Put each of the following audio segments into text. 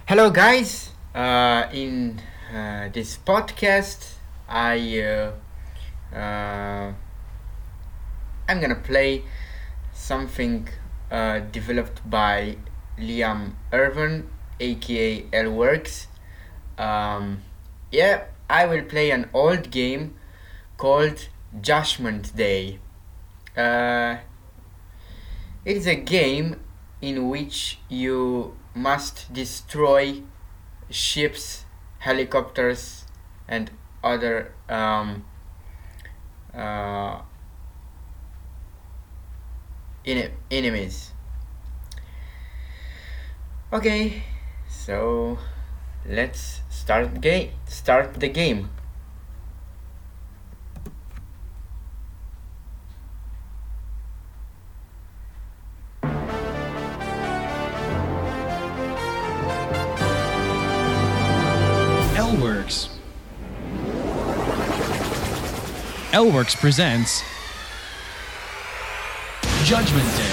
Hello, guys. In this podcast, uh, I'm gonna play something developed by Liam Irvin, aka Lworks. Yeah, I will play an old game called Judgment Day. Uh, it is a game in which you must destroy ships, helicopters, and other uh, enemies. Okay, so let's Start the game. Lworks. Lworks presents Judgment Day.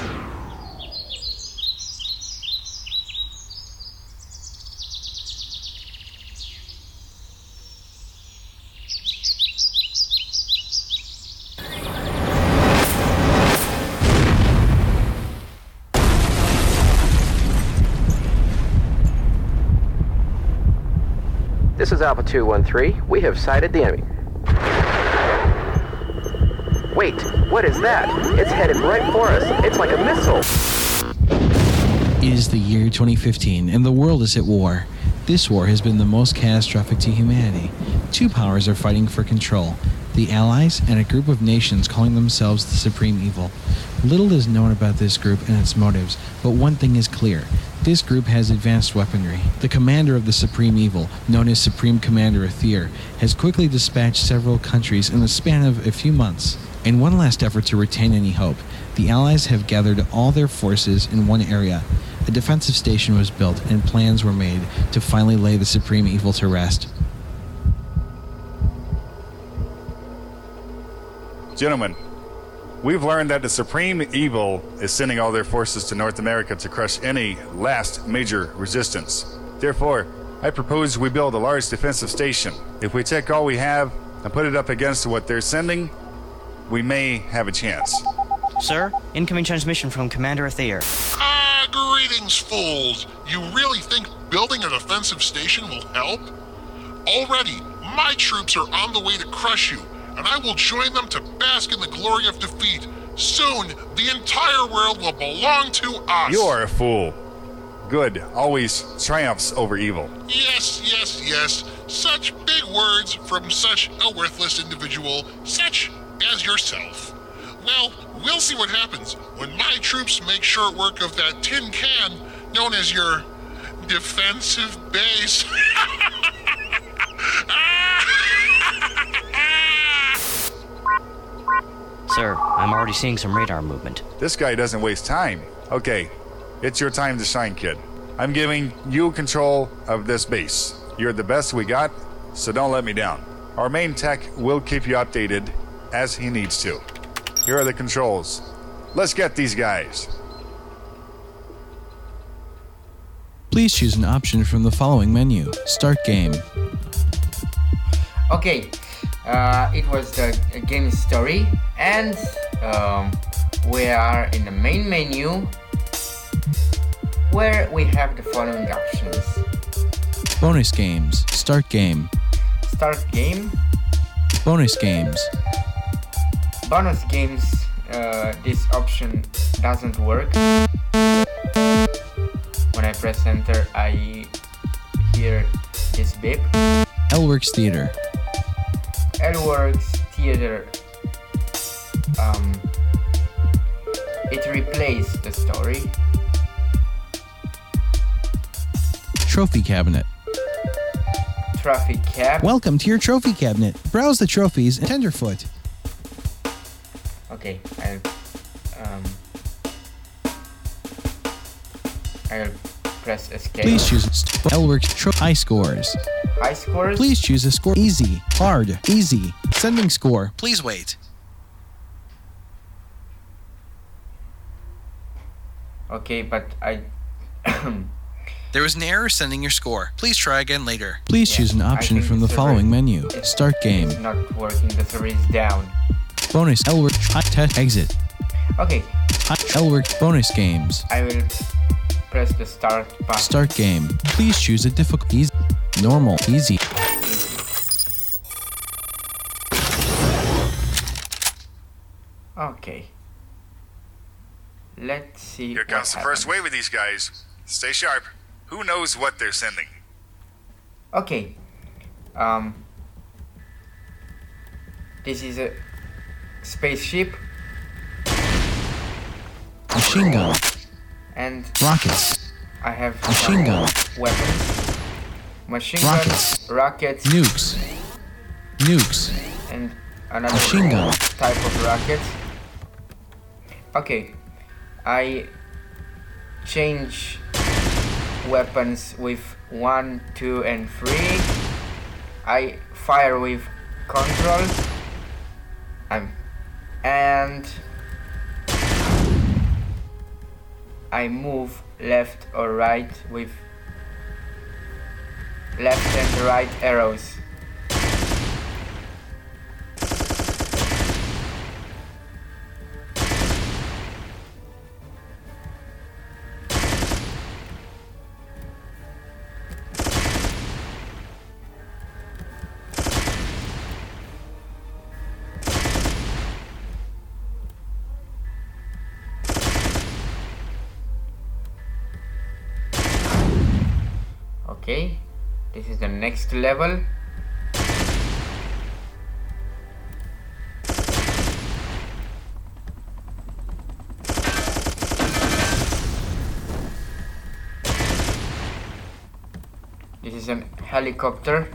This is Alpha 213. We have sighted the enemy. Wait, what is that? It's headed right for us. It's like a missile. It is the year 2015, and the world is at war. This war has been the most catastrophic to humanity. Two powers are fighting for control: the Allies and a group of nations calling themselves the Supreme Evil. Little is known about this group and its motives, but one thing is clear. This group has advanced weaponry. The commander of the Supreme Evil, known as Supreme Commander Aether, has quickly dispatched several countries in the span of a few months. In one last effort to retain any hope, the Allies have gathered all their forces in one area. A defensive station was built and plans were made to finally lay the Supreme Evil to rest. Gentlemen, we've learned that the Supreme Evil is sending all their forces to North America to crush any last major resistance. Therefore, I propose we build a large defensive station. If we take all we have and put it up against what they're sending, we may have a chance. Sir, incoming transmission from Commander Aether. Greetings, fools. You really think building a defensive station will help? Already, my troops are on the way to crush you, and I will join them to bask in the glory of defeat. Soon, the entire world will belong to us. You are a fool. Good always triumphs over evil. Yes. Such big words from such a worthless individual, such as yourself. Well, we'll see what happens when my troops make short work of that tin can known as your defensive base. Sir, I'm already seeing some radar movement. This guy doesn't waste time. Okay, it's your time to shine, kid. I'm giving you control of this base. You're the best we got, so don't let me down. Our main tech will keep you updated as he needs to. Here are the controls. Let's get these guys. Please choose an option from the following menu. Start game. Okay, it was the game story, and we are in the main menu where we have the following options. Bonus games. Start game. Start game. Bonus games. Bonus games, this option doesn't work. When I press enter, I hear this beep. Lworks Theater. Lworks Theater, it replays the story. Trophy Cabinet. Trophy cab. Welcome to your trophy cabinet. Browse the trophies and tenderfoot. Okay, I'll press escape. Please choose Lworks high scores. High scores. Please choose a score. Easy, hard, easy. Sending score. Please wait. Okay, but There was an error sending your score. Please try again later. Please Yeah, choose an I option think from the the server following menu. is- Start game. It's not working. The server is down. Bonus Elward test exit. Okay, Elward bonus games. I will press the start button. Start game. Please choose a difficult, easy, normal, easy. Okay. Let's see. Here comes the first wave of these guys. Stay sharp. Who knows what they're sending? Okay. This is a spaceship Machine gun. and Rockets. I have Machine some gun. weapons. Machine Rockets. guns, rockets, Nukes. Nukes. and another Machine gun. type of rockets. Okay, I change weapons with 1, 2, and 3. I fire with control. And I move left or right with left and right arrows. Okay, this is the next level. This is an helicopter.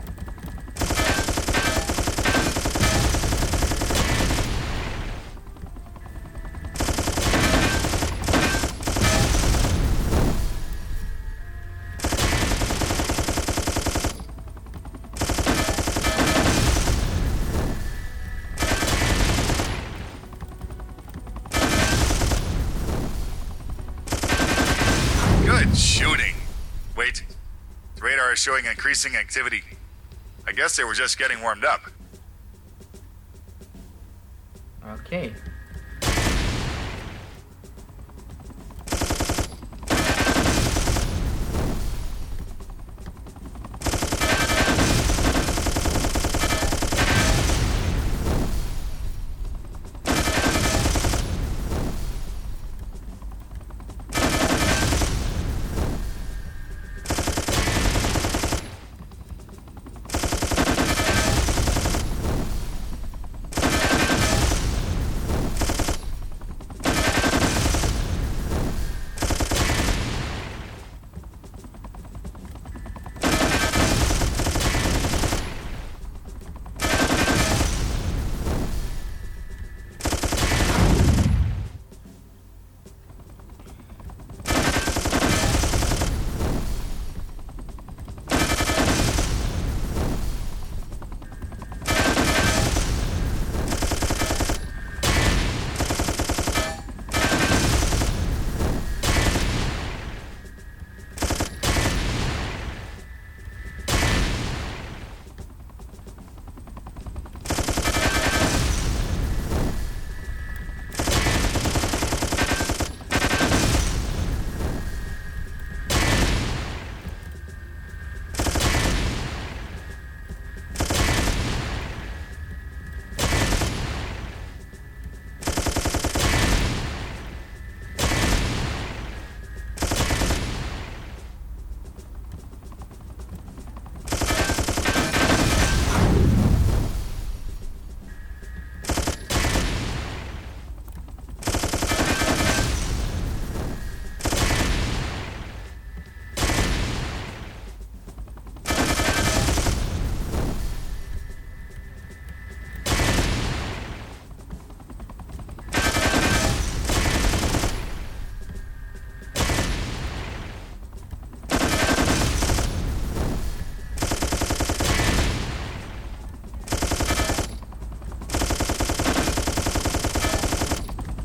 Good shooting. Wait. The radar is showing increasing activity. I guess they were just getting warmed up. Okay.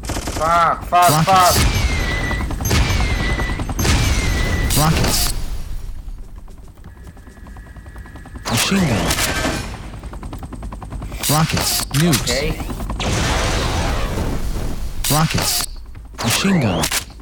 Fuck. Rockets. Machine gun. Rockets. Nukes. Okay. Rockets. Machine gun.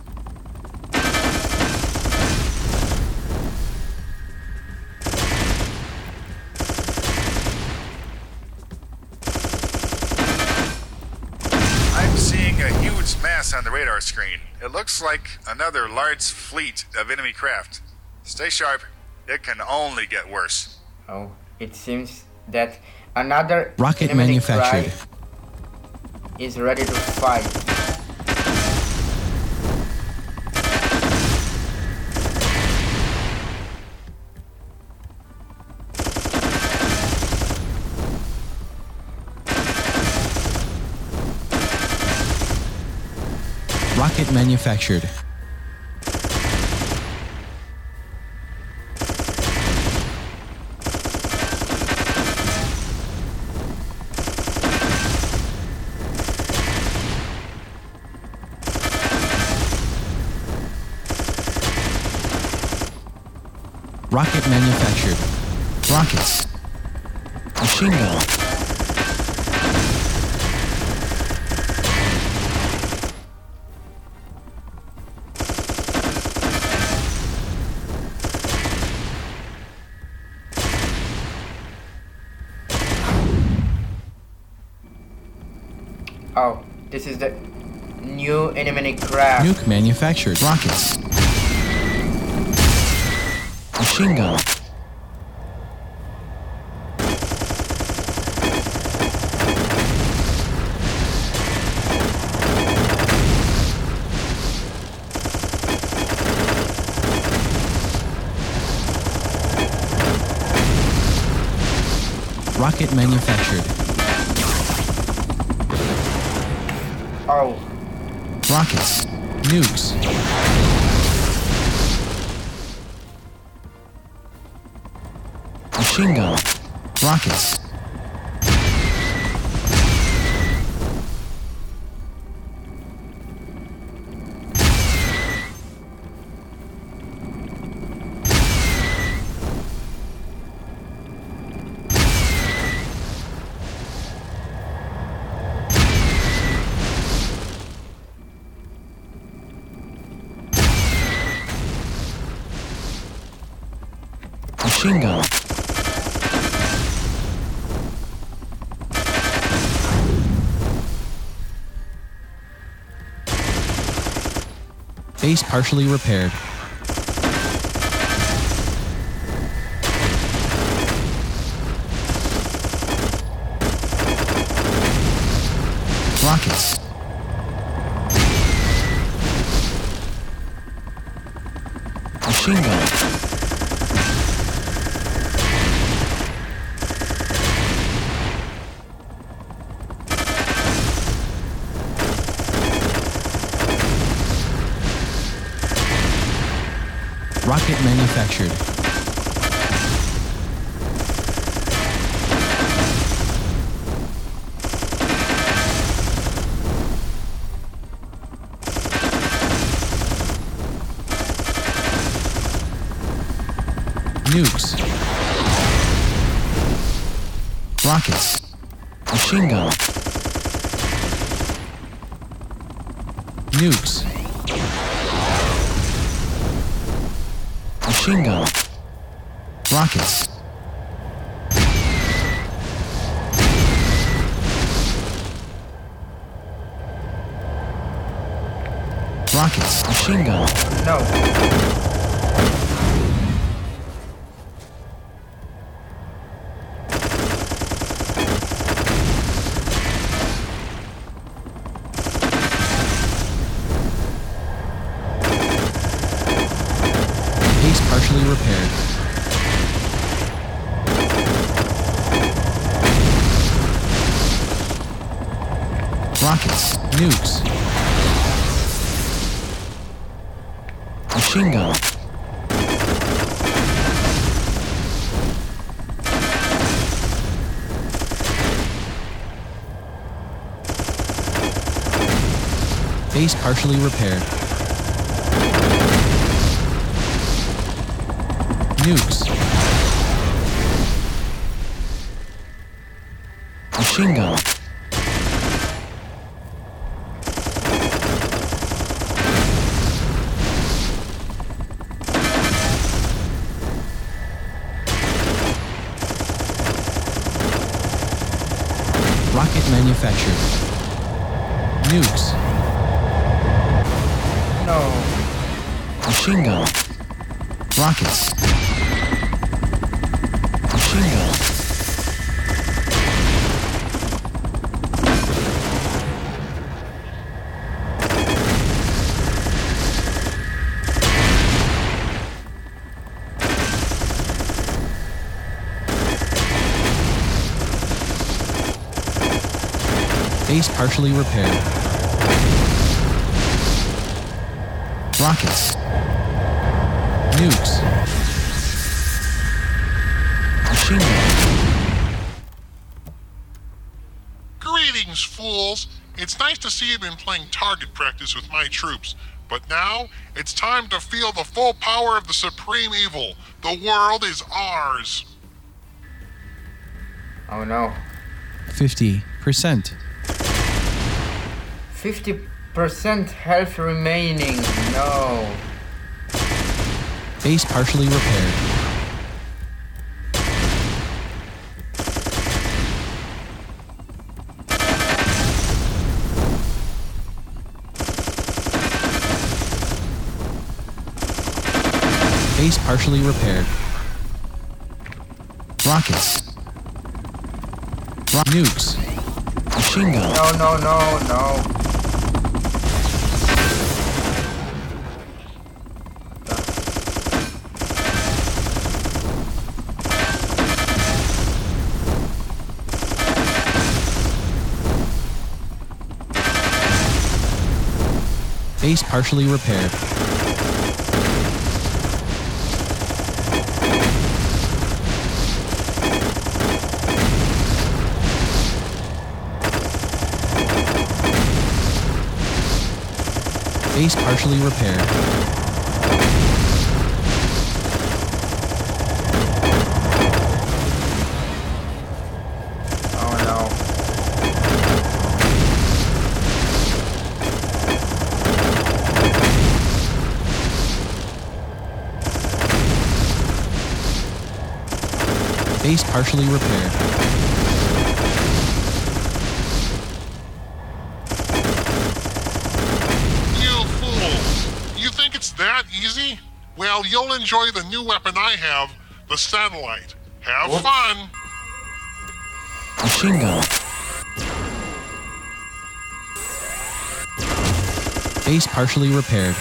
I'm seeing a huge mass on the radar screen. It looks like another large fleet of enemy craft. Stay sharp. It can only get worse. Oh, it seems that another Rocket enemy manufactured. cry is ready to fight. Rocket manufactured. Rocket manufactured. Rockets. Machine gun. Oh, this is the new enemy craft. Nuke manufactured. Rockets. Machine gun. Rocket manufactured. Oh, Rockets. Nukes. Machine gun. Rockets. Machine gun. Base partially repaired. Rockets. Machine gun. Rocket manufactured. Nukes. Rockets. Machine gun. Nukes. Machine gun. Rockets. Rockets. Machine gun. no. Base partially repaired. Rockets. Nukes. Machine gun. Base partially repaired. Nukes. Machine gun. Rocket manufactured. Nukes. No. Machine gun. Rockets. Machine gun. Base partially repaired. Rockets. Nukes. Machine gun. Greetings, fools. It's nice to see you've been playing target practice with my troops, but now it's time to feel the full power of the supreme evil. The world is ours. Oh no. 50%. 50% health remaining. No. Base partially repaired. Base partially repaired. Rockets. Nukes. Machine gun. No, no, no, no. Base partially repaired. Base partially repaired. Oh no. Base partially repaired. You fools. You think it's that easy? Well, you'll enjoy the new weapon I have, the satellite. Have Whoops. fun. Machine gun. Base partially repaired.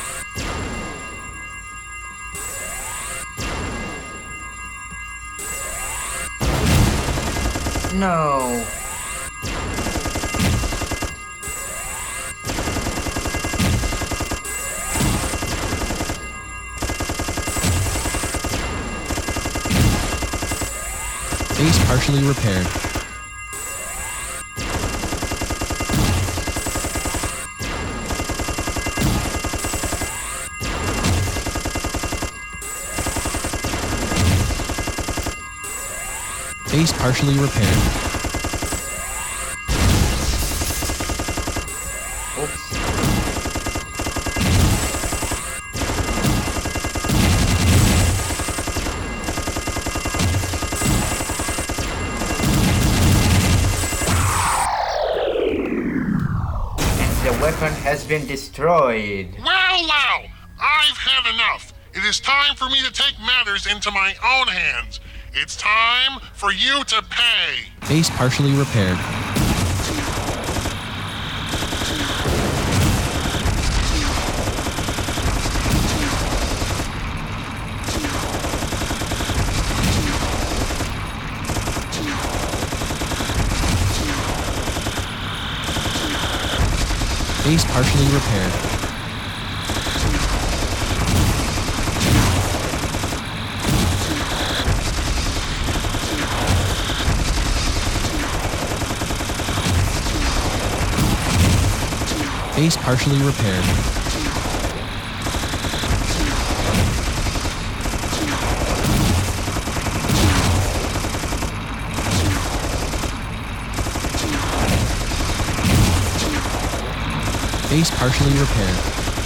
No. Base partially repaired. Base partially repaired. Oops. And the weapon has been destroyed. Wow. I've had enough. It is time for me to take matters into my own hands. It's time for you to pay. Base partially repaired. Base partially repaired. Base partially repaired. Base partially repaired.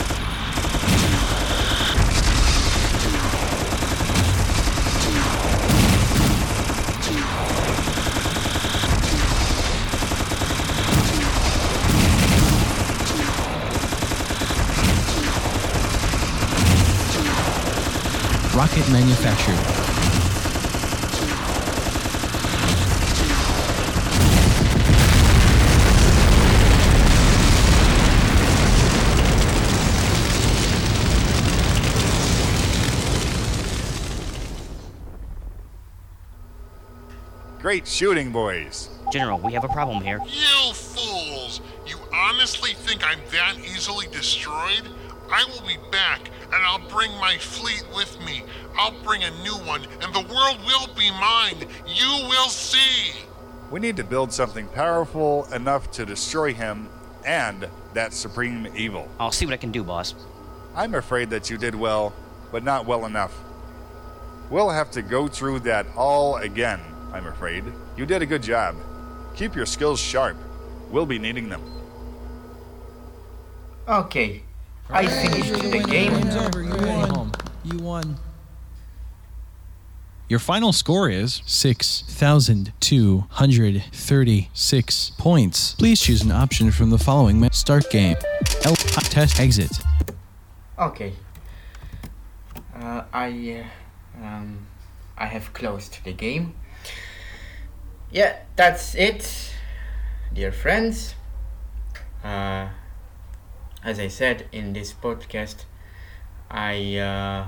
Rocket manufactured. Great shooting, boys. General, we have a problem here. You fools! You honestly think I'm that easily destroyed? I will be back, and I'll bring my fleet with me. I'll bring a new one, and the world will be mine. You will see! We need to build something powerful enough to destroy him and that supreme evil. I'll see what I can do, boss. I'm afraid that you did well, but not well enough. We'll have to go through that all again, I'm afraid. You did a good job. Keep your skills sharp. We'll be needing them. Okay, I finished the game. Game's over. You won. You won. Your final score is 6,236 points. Please choose an option from the following. Start game. Test exit. Okay. I have closed the game. Yeah, that's it, dear friends. As I said in this podcast, I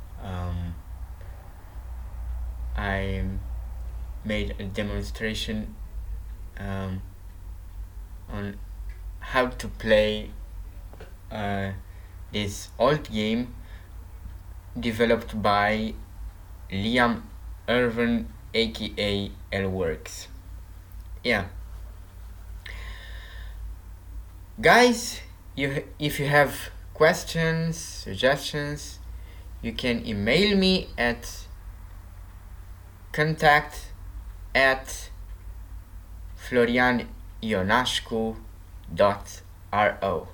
made a demonstration on how to play this old game developed by Liam Irvin, aka Lworks. Yeah. Guys, if you have questions, suggestions, you can email me at contact@florianionashku.ro.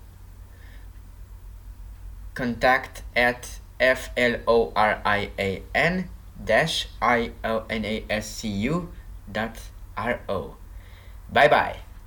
contact@florian-ionascu.ro. Bye bye.